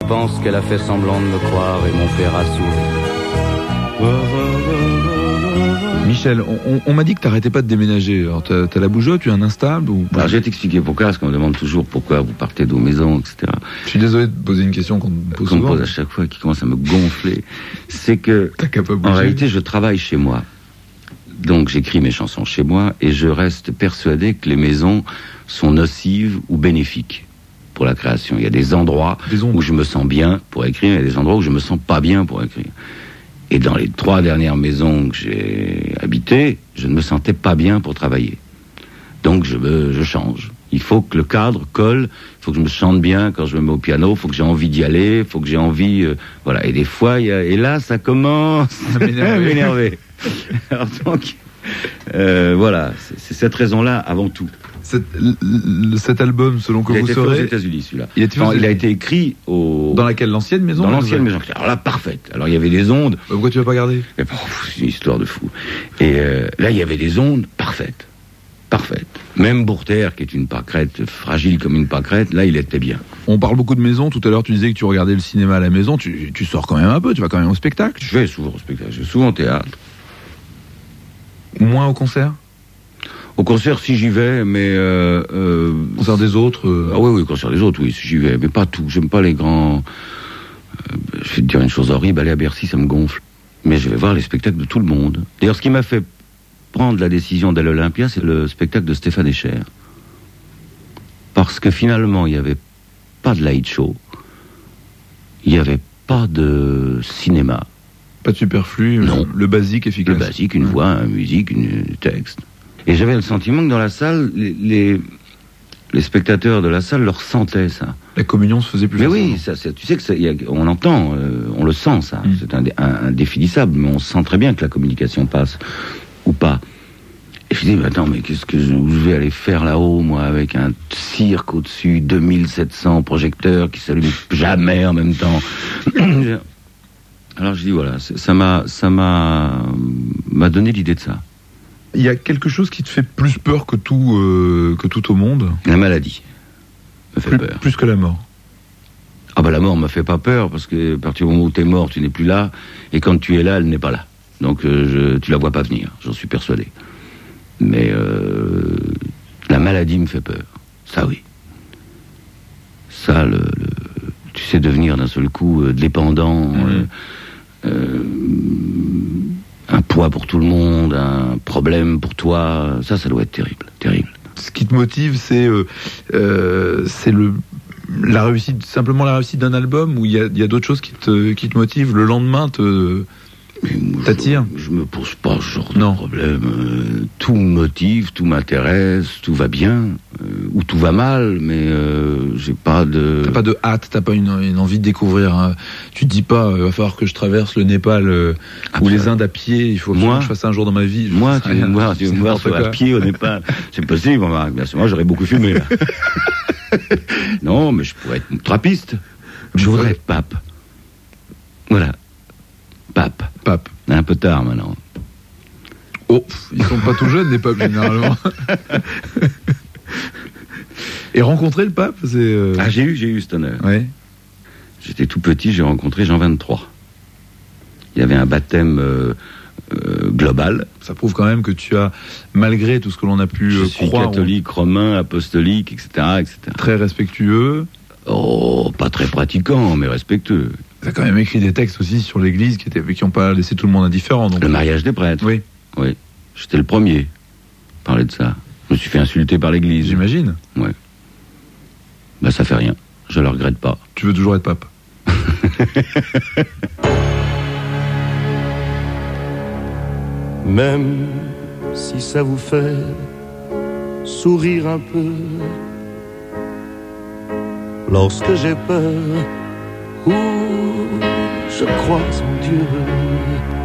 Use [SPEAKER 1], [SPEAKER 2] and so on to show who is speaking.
[SPEAKER 1] pense qu'elle a fait semblant de me croire et mon père a souri.
[SPEAKER 2] Michel, on m'a dit que t'arrêtais pas de déménager. Alors t'as la bougeotte, tu es un instable ou...
[SPEAKER 3] Alors je vais t'expliquer pourquoi, parce qu'on me demande toujours pourquoi vous partez de vos maisons, etc.
[SPEAKER 2] Je suis désolé de poser une question qu'on me pose souvent.
[SPEAKER 3] Qu'on me pose à chaque fois, qui commence à me gonfler. C'est que,
[SPEAKER 2] en
[SPEAKER 3] réalité, je travaille chez moi. Donc j'écris mes chansons chez moi et je reste persuadé que les maisons sont nocives ou bénéfiques pour la création. Il y a des endroits où je me sens bien pour écrire, il y a des endroits où je me sens pas bien pour écrire. Et dans les 3 dernières maisons que j'ai habitées, je ne me sentais pas bien pour travailler. Donc je change. Il faut que le cadre colle, il faut que je me sente bien quand je me mets au piano, il faut que j'ai envie d'y aller, il faut que j'ai envie... voilà. Et des fois, et là, ça commence à m'énerver. Alors donc, voilà, c'est cette raison-là avant tout.
[SPEAKER 2] Cet album, selon que vous saurez...
[SPEAKER 3] Il a été fait aux États-Unis, celui-là.
[SPEAKER 2] Il
[SPEAKER 3] a été écrit au...
[SPEAKER 2] Dans laquelle? L'ancienne maison?
[SPEAKER 3] Dans l'ancienne maison. Alors là, parfaite. Alors il y avait des ondes...
[SPEAKER 2] Pourquoi tu l'as pas gardé?
[SPEAKER 3] C'est une histoire de fou. Et là, il y avait des ondes parfaites. Parfaites. Même Bourterre, qui est une pâquerette, fragile comme une pâquerette, là, il était bien.
[SPEAKER 2] On parle beaucoup de maison. Tout à l'heure, tu disais que tu regardais le cinéma à la maison. Tu sors quand même un peu, tu vas quand même au spectacle.
[SPEAKER 3] Je vais souvent au spectacle, je vais souvent au théâtre.
[SPEAKER 2] Moins au concert?
[SPEAKER 3] Au concert, si j'y vais, mais...
[SPEAKER 2] concert des autres
[SPEAKER 3] Ah oui, concert des autres, oui, si j'y vais, mais pas tout. J'aime pas les grands... je vais te dire une chose horrible, aller à Bercy, ça me gonfle. Mais je vais voir les spectacles de tout le monde. D'ailleurs, ce qui m'a fait prendre la décision d'aller à l'Olympia, c'est le spectacle de Stéphane Echer. Parce que finalement, il n'y avait pas de light show. Il n'y avait pas de cinéma.
[SPEAKER 2] Pas de superflu,
[SPEAKER 3] non.
[SPEAKER 2] Le basique efficace.
[SPEAKER 3] Le basique, une voix, une musique, un texte. Et j'avais le sentiment que dans la salle, les spectateurs de la salle le ressentaient, ça.
[SPEAKER 2] La communion se faisait plus
[SPEAKER 3] facilement.
[SPEAKER 2] Mais
[SPEAKER 3] oui, tu sais que on entend, on le sent, ça. C'est indéfinissable, mais on sent très bien que la communication passe, ou pas. Et je dis, mais attends, mais qu'est-ce que je vais aller faire là-haut, moi, avec un cirque au-dessus, 2700 projecteurs qui s'allument jamais en même temps. Alors je dis, voilà, ça m'a donné l'idée de ça.
[SPEAKER 2] Il y a quelque chose qui te fait plus peur que tout au monde?
[SPEAKER 3] La maladie me fait peur.
[SPEAKER 2] Plus que la mort?
[SPEAKER 3] Ah bah la mort me fait pas peur, parce que à partir du moment où t'es mort, tu n'es plus là, et quand tu es là, elle n'est pas là. Donc tu la vois pas venir, j'en suis persuadé. Mais la maladie me fait peur. Ça oui. Ça, tu sais, devenir d'un seul coup dépendant... un poids pour tout le monde, un problème pour toi, ça doit être terrible, terrible.
[SPEAKER 2] Ce qui te motive, c'est la réussite, simplement la réussite d'un album, ou il y a d'autres choses qui te motivent? Le lendemain t'attire?
[SPEAKER 3] Je me pose pas ce genre de problème. Tout me motive, tout m'intéresse, tout va bien, ou tout va mal, mais j'ai pas de...
[SPEAKER 2] T'as pas de hâte, t'as pas une envie de découvrir, hein. Tu te dis pas, il va falloir que je traverse le Népal ou les Indes à pied, il faut que je fasse ça un jour dans ma vie.
[SPEAKER 3] Moi, tu veux me voir sur à pied au Népal, c'est possible, bien sûr, moi j'aurais beaucoup fumé là. Non, mais je pourrais être trappiste. Je voudrais être pape. Voilà. Pape. Un peu tard maintenant.
[SPEAKER 2] Oh, ils sont pas tout jeunes les papes généralement. Et rencontrer le pape, c'est...
[SPEAKER 3] Ah, j'ai eu cet honneur.
[SPEAKER 2] Ouais.
[SPEAKER 3] J'étais tout petit, j'ai rencontré Jean 23. Il y avait un baptême global.
[SPEAKER 2] Ça prouve quand même que tu as, malgré tout ce que l'on a pu
[SPEAKER 3] croire... Je suis catholique, romain, apostolique, etc., etc.
[SPEAKER 2] Très respectueux.
[SPEAKER 3] Oh, pas très pratiquant, mais respectueux.
[SPEAKER 2] Tu as quand même écrit des textes aussi sur l'Église qui n'ont pas laissé tout le monde indifférent. Donc...
[SPEAKER 3] Le mariage des prêtres.
[SPEAKER 2] Oui.
[SPEAKER 3] Oui. J'étais le premier à parler de ça. Je me suis fait insulter par l'Église.
[SPEAKER 2] J'imagine.
[SPEAKER 3] Ouais. Ben ça fait rien. Je le regrette pas.
[SPEAKER 2] Tu veux toujours être pape?
[SPEAKER 4] Même si ça vous fait sourire un peu, lorsque j'ai peur ou je crois en Dieu,